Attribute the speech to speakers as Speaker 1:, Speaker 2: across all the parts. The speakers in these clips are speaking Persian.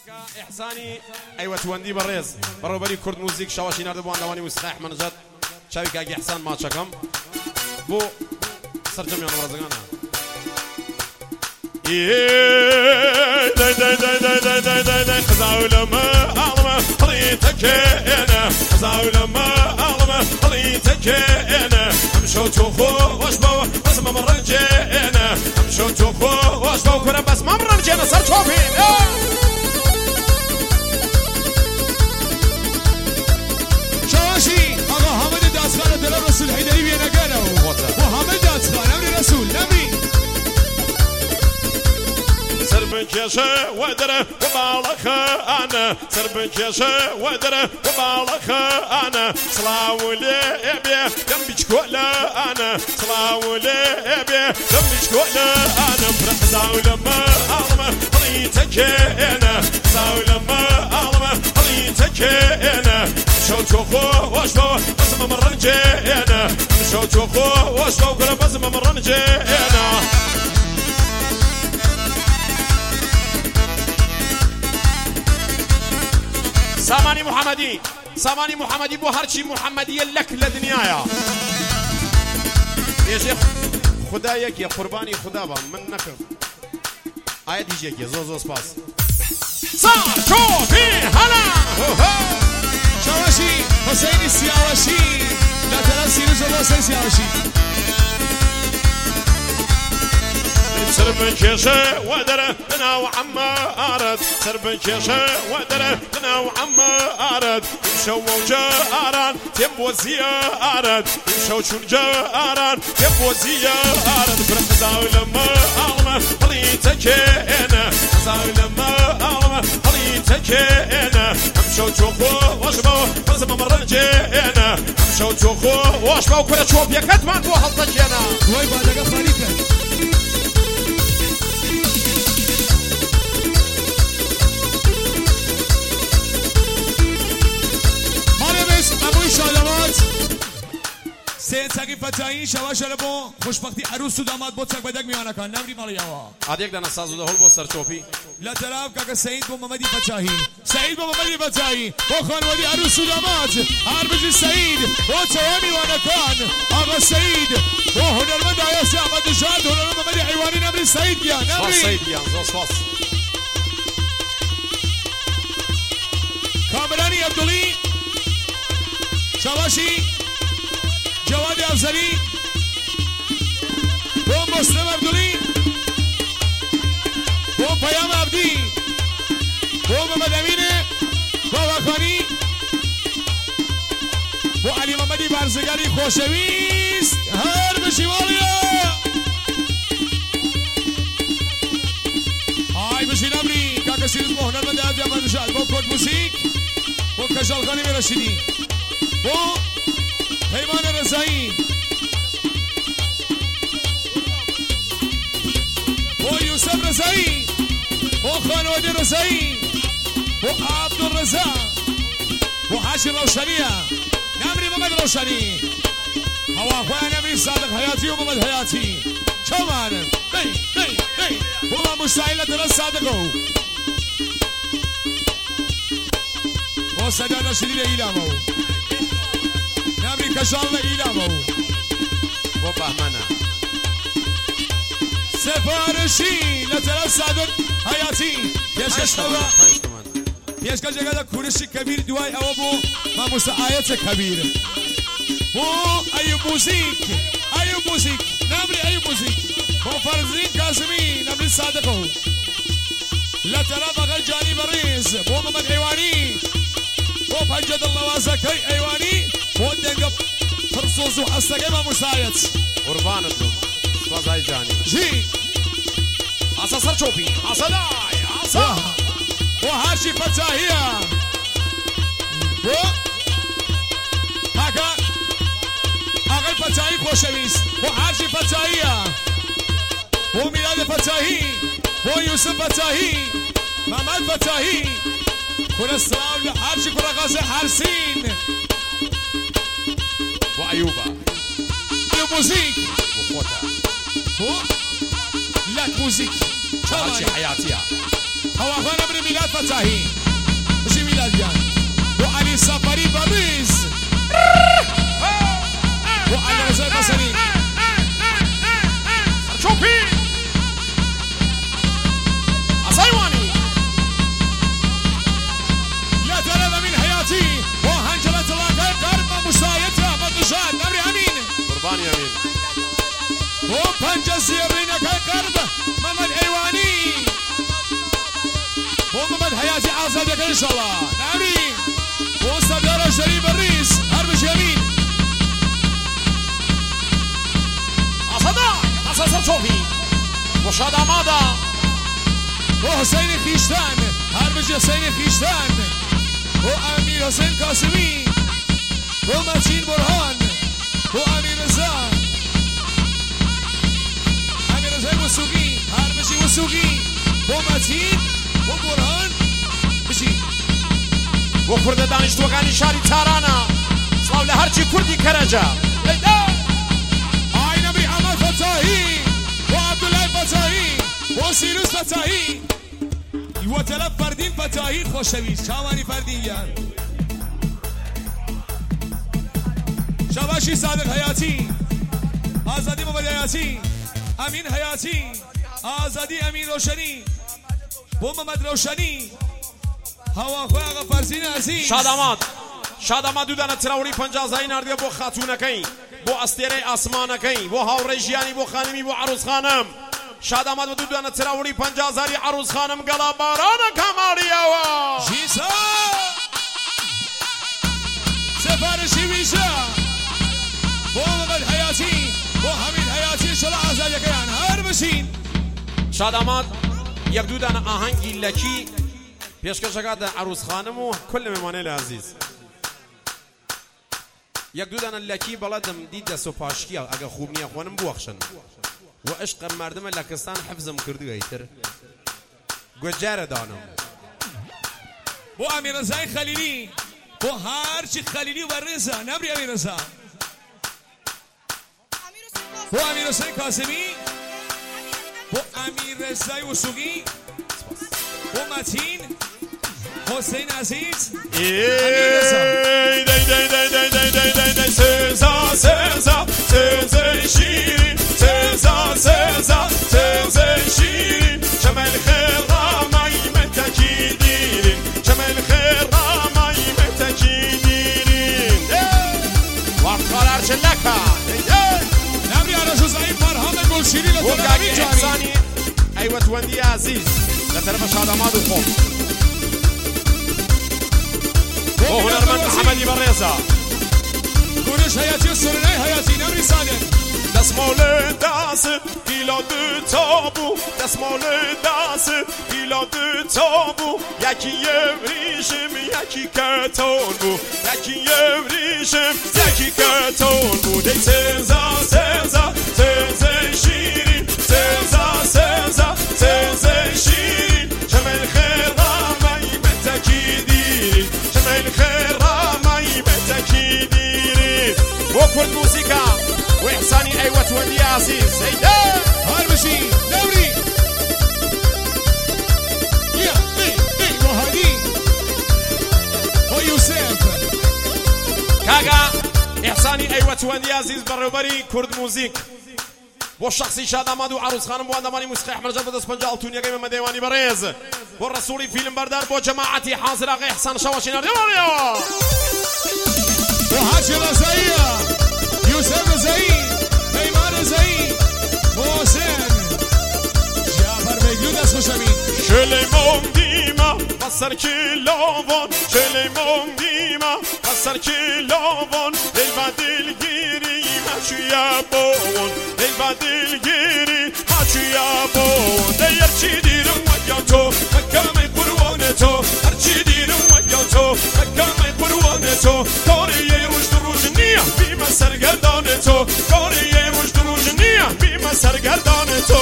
Speaker 1: إحساني أيوة توندي بريز بروبري كرد موزيك شواشي نرد بوان دواني مستحيح منجد شاوي كاقي إحسان ما تشكم بو سرجم يانا برزقانا داي خزاو لما أعلم خليتك أنا خزاو لما أعلم خليتك أنا أمشو توخو واشبو بس ما مرنجي أنا أمشو توخو واشبو كنا بس ما مرنجي أنا صار توفين
Speaker 2: شواشي آقا حامد دستگان دل رسول حیدری بیه نگرو و حامد دستگان امر رسول نبی
Speaker 1: سربنكيشة ودره وبالخ أنا سربنكيشة ودره وبالخ أنا صلاولي أبي دمبيش كولا أنا صلاولي أبي دمبيش كولا أنا فرح زاولما أعلم خليتك أنا زاولما أعلم خليتك أنا مشو توخو واشبو بس ما مرنجي أنا مشو توخو واشبو كل بس ما مرنجي أنا ساماني محمدي بو هرشي محمدية لك لدنيايا يا شيخ خدايك يا قرباني خدابا من نكر آية ديجيك يا زوزو سباس صار شوفي هلا
Speaker 2: شواشي حسين السياوشي لا تنسي نزل حسين السياوشي
Speaker 1: سربنكيشة ودره لنا وعما أرد سربنكيشة ودره لنا وعما أرد يمشوا وجاران تبو زيارد يمشوا شون جاران تبو زيارد فرق زاولما أعلم خليتك أنا زاولما أعلم خليتك أنا امشوا توخو واشبو بس ما مرنجي أنا امشوا توخو واشبو كل شوف يا كتمان بو حلطك أنا
Speaker 2: وي بعدك فريقك ابوی شادمات سید سگی فتایی شواش لبو خوشبختی عروس و داماد بود سگ بدک میانه کن نمری مال یاوا
Speaker 1: عادیک دنا سازو ده هول بو سر چوپی
Speaker 2: لا طرف کاکا سعید بو محمدی فتایی سعید بو محمدی فتایی بو خانوادی عروس و داماد هربجی سعید بو توانی وانه کن آقا سعید بو هنرمند آیاسی احمد نژاد هنرمند محمدی حیوانی نمری سعید گیا نمری
Speaker 1: سعید گیا زوس
Speaker 2: کامرانی عبدالی شواشی جواد افزری بو مسلم عبدالی بو پیام عبدی بو محمد امین بو وخانی بو علی محمدی برزگری خوشویست هر بشیمالیا آی بشی نمری کاکا سیروز بو هنرمند عبدی احمد نژاد بو کد موسیق بو کشال خانی میرشیدی بو پیمان رضایی بو یوسف رضایی بو خانواده رضایی بو عبدالرضا بو حاشر روشنیه نمری محمد روشنی هواخواه نمری صادق حیاتی و محمد حیاتی چوانم بو ما مشتعیل درست صادقو بو سجاد رشدی ایلامو نمری کشال ایلامو
Speaker 1: بو بهمنه
Speaker 2: سفارشی لطرف صادق حیاتی پیشکش جگه کورشی کبیر دوای او بو ما مساعیت کبیر بو ایوب موزیک نمری ایوب موزیک بو فرزین کاسمی نمری صادقو لطرف اقل جانی بریز بو محمد حیوانی بو پنجد اللوازکی حیوانی بو دنگب فرصوص و حسنگه ما مساعیت
Speaker 1: قربانت لهم سوازای جانی
Speaker 2: جی
Speaker 1: حسا سر چوپی حسا دای حسا
Speaker 2: و هرشی فتاحیه و هکا آقای فتاحی خوشویست و هرشی فتاحیه و میلاد فتاحی و یوسف فتاحی محمد فتاحی کل السلام لهرشی کل غازه حرسین
Speaker 1: و ایوبا
Speaker 2: ایوب موزیک
Speaker 1: و خوتا
Speaker 2: و لک موزیک
Speaker 1: هرشي حياتيها
Speaker 2: هوا أخوانا ابن ميلاد فتاحي مشي ميلاد يعني وعلي السفري بريز وعلي رزاق قصري
Speaker 1: شوفي أصيواني
Speaker 2: لا ترى من حياتي وهنجلة الله قرب مسايتها مدجان نبري أمين
Speaker 1: قربان يمين
Speaker 2: وبنج الزيرينك قرب محمد أيواني ومحمد حياتي عازدك إن شاء الله نبري وصدر الشريف الرئيس هربش يمين
Speaker 1: أصدق شوفي وشاد عمادا
Speaker 2: وحسين خيشتان هربش حسين خيشتان وأمير حسين قاسمي ومتين برهان وأمير رزا أمير رزا وسوقي هربشي وسوقي ومتين وبرهان بشي
Speaker 1: وكرد دانشتوەکانی شاری تارانە سڵاو لە هەرچی کوردی کەرەجە
Speaker 2: ئای نەبی ئەمەد فەتاهی و عەبدوڵای فەتاهی و سیروس فەتاهی وەتەلە فەردین فەتاهی خۆشەویست چاوانی فەردینیان شەباشی سادق هەیاتی ئازادی مەمەد هەیاتی ئەمین هەیاتی ئازادی ئەمین ڕۆشەنی بۆ مەمەد ڕۆشەنی هەواخۆی ئاغا فەرزین عەزیز
Speaker 1: شادامات دوودانە تراوری پەنجازایی ناردیە بۆ خاتوونەکەی بۆ ئەستێرەی ئاسمانەکەی بۆ هاوڕێی ژیانی بۆ خانمی بۆ عەروس خانم شادامات بە دوودانە تراوری پەنجازاری عەروس خانم گەڵا بارانە کاماریەوە
Speaker 2: ژیسا سەفارشی ویژە بۆ مەمەد هەیاتی بۆ هەمید هەیاتی شەڵە ئازادیەکەیان هەر بشین
Speaker 1: شادامات یەک دوودانە ئاهەنگی لەکی پێشکەشەکاتە عەروس خانم و کل مێمانەی لە عەزیز یەک دوودانە لەکی بەڵەدم دی دەست و پاشکیە ئەگە خوب نییە خۆنم بوەخشن و عشقم مردمە لە کەستان حەفزم کردووەیتر گوێجارە دانم
Speaker 2: بۆ ئەمیرەزای خەلیلی بۆ هەرچی خەلیلی و بەڕێزە نەبری ئەمیرەزا بۆ ئەمیرحوسێن کاسمی بۆ ئەمیررەزای وسوقی بۆ مەتین حسین عزیز
Speaker 1: سێزە شیرین سێزە شیرین شەمەل خێڕامای مەتەکی دیرین شەمەل خێڕامای مەتەکی دیرین وەقەرار چلەکە
Speaker 2: نەبری ئارەژوزایی فەرهاد گوڵشیری لە
Speaker 1: وەگاگی ئیحسانی ئەیوەتوەندی عەزیز لە تەرەفە شادامات و خۆم بۆ هونەرمەند محەمەدی بەڕێزە
Speaker 2: کوروش هەیاتی و سورنای هەیاتی نەبری سادق
Speaker 1: دەسماڵە داسە پیلادە تابوو دەسماڵە داسە پیلادە تابوو یەکی یەوریشم یەکی کەتۆن بوو یەکی یەوریشم یەکی کەتۆن بوو دەی سێزە شیرین سێزە شیرین شەمەل خێڕامای مەتەکی دیرین شەمەل خێڕامای مەتەکی دیرین بۆ کورد موسیقا وإحساني أيوة ودي عزيز هيدا
Speaker 2: هربشي دوري يا وهدي ويوسف
Speaker 1: كاغا إحساني أيوة ودي عزيز بربري كرد موزيك بو شخصي شادامات و عروس خانم بو اندامانی موسیقی احمد جان بدست پنجا التونیا قيمة مديواني بريز بو رسولي فيلم بردار بو جماعتي حاضر اغي احسان شواشي نرديوانيا
Speaker 2: وحاجي رزايا يوسف رزايا پیمان رزایی محسن جعفر بیگلو دست خوشمین
Speaker 1: شلیمون دیما بسر کلاوان شلیمون دیما بسر کلاوان دل و دلگیری مچویا بون دل و دلگیری مچویا بون هرچی دیرم وگم تو مکم قروان تو هرچی دیرم وگم تو مکم قروان تو کاری روش نیه بیم سرگردان تو کاری بيما سرگردان تو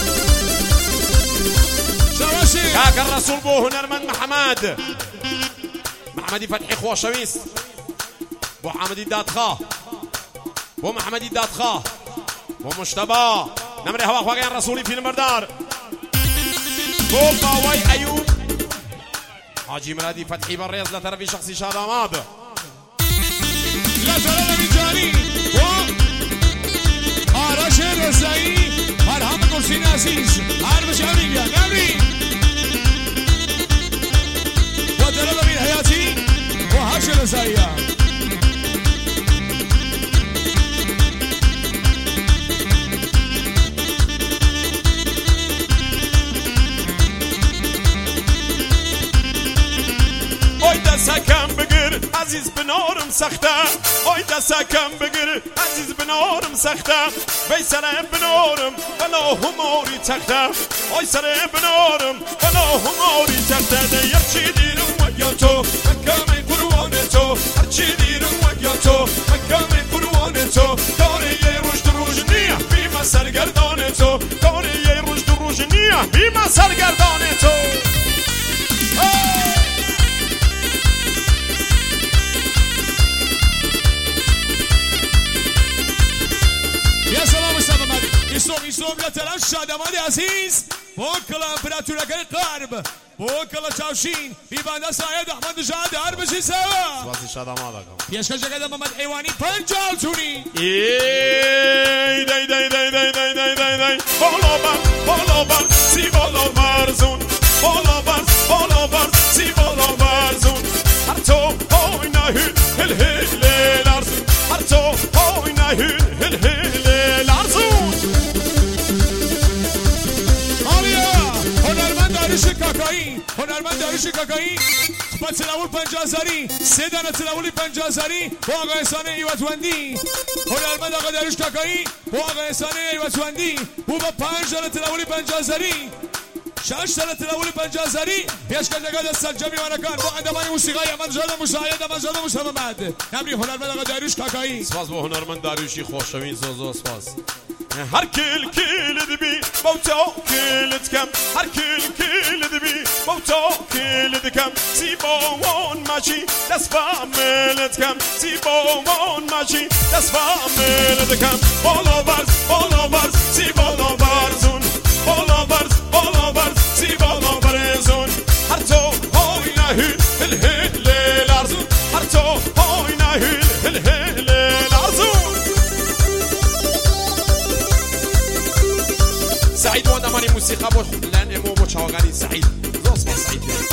Speaker 1: كاك الرسول بو هنرمند محمدي فتحي خوشويس بو حمدي دادخا بو محمدي دادخا بو مجتبى نمري هوا خواقين رسولي في المردار بو باوي أيوب حاجي مرادي فتحي بالرياض لطرفي شخصي شاداماد
Speaker 2: لا ترى رجالي آرش رضایی فرهام گرسین عزیز عربش امریکا نبری و دلال امین حیاتی و هرش رضایی
Speaker 1: اوی دستکم بگیر عزیز بنارم سخته اوی دستکم بگیر عزیز بنارم سخته بی سر بنارم بلا هماری تخته اوی سر بنارم بلا هماری تخته یرچی دیرم و یا تو مکم قروان تو هرچی دیرم و یا تو مکم قروان تو کاری یه روش دروژ نیه بیمه سرگردان تو کاری یه روش دروژ نیه بیمه سرگردان تو
Speaker 2: ایسوم لطلان شادمانی عزیز بوکل امپراتورگری غرب بوکل چاوشین بیبانده ساید احمد جاد هر بشی سوا
Speaker 1: سواسی شادماد آقا
Speaker 2: پیشکش جگد محمد حیوانی پنجال چونی
Speaker 1: ای دای دای دای دای دای دای دای دای بالا بر سی بالا برزون بالا بر سی بالا برزون هر تو های نهی هل هل لرزون هر تو های نهی هل هل لرزون
Speaker 2: هنرمند داریوش کاکایی با تلاول 50,000 3 دانه تلاولی 50,000 با آقا احسان ایوتوندی هنرمند آقا داریوش کاکایی با آقا احسان ایوتوندی او با 5 دانه تلاولی 50,000 6 دانه تلاولی 50,000 پیشکش جگد از سرجمی وانکان با اندمان موسیقای احمد جاد مشاهد احمد جاد مشاهد نمری هنرمند آقا داریوش کاکایی
Speaker 1: سپاس با هنرمند داریوشی خوشوین زوزو سپاس هر کل دبی بوتا کل دکم هر کل دبی بوتا کل دکم سیبوان ماشی دست فامل دکم سیبوان ماشی دست فامل دکم بالا برز سی بالا برزون بالا برز سی بالا برزون هر تو های نهی هل هل لرزون هر تو های نهی هل هل لرزون سعيد وانا ماني موسيقى بو لان امو بو چاغاني سعيد زوس سعيد